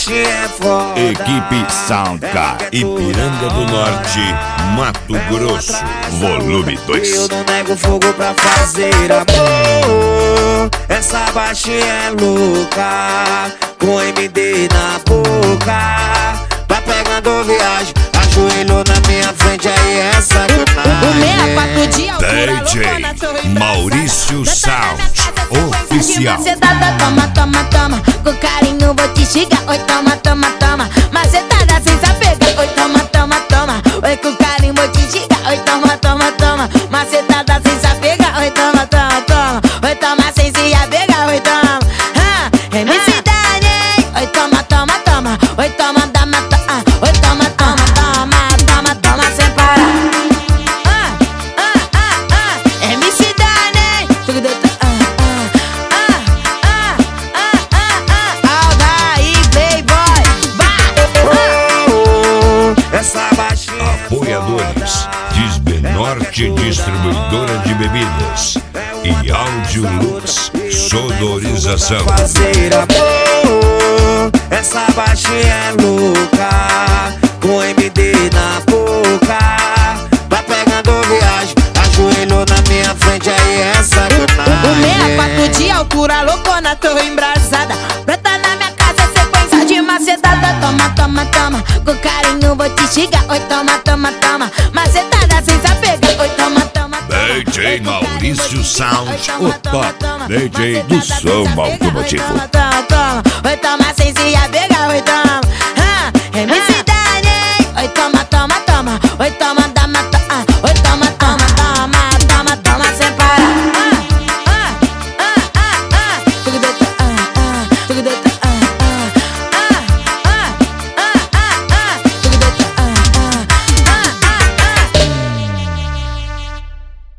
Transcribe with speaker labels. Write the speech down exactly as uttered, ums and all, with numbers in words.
Speaker 1: baixinha é foda.
Speaker 2: Equipe Soundcar, Ipiranga do Norte, Mato Grosso, volume dois.
Speaker 1: Eu não nego fogo pra fazer amor. Essa baixinha é louca, com M D na boca. Vai pegando viagem, ajoelhou na minha frente, aí é sacanagem.
Speaker 2: D J Maurício Sound Oficial.
Speaker 3: Macetada, toma, toma, toma. Com carinho vou te xingar. Oi, toma, toma, toma. Macetada sem saber. Oi, toma, toma, toma. Oi, com carinho vou te xingar. Oi, toma, toma, toma. Macetada sem saber. Oi, toma, toma, toma. Oi, toma sem se apegar. Oi, toma. Ah, M C Dani. Oi, toma, toma, toma. Oi, toma, dama, toma. Oi, toma, toma, toma. Toma, toma sem parar. Ah, ah, ah, ah. M C Dani.
Speaker 2: Apoiadores: Disbenorte Distribuidora de Bebidas e Áudio Lux Sonorização.
Speaker 1: Fazer amor, essa baixinha é louca, com M D na boca. Vai pegando viagem, ajoelhou na minha frente, aí é sacanagem.
Speaker 3: O sessenta e quatro de altura, loucona, tô embrasada. Brota na minha casa, sequência de macetada. Toma, toma, toma, com carinho vou te xingar. Oi, toma, toma, toma. Macetada sem sapegar. Oi, toma, toma, toma.
Speaker 2: D J Maurício Sound, o top D J do som automotivo.
Speaker 3: Toma, toma, toma.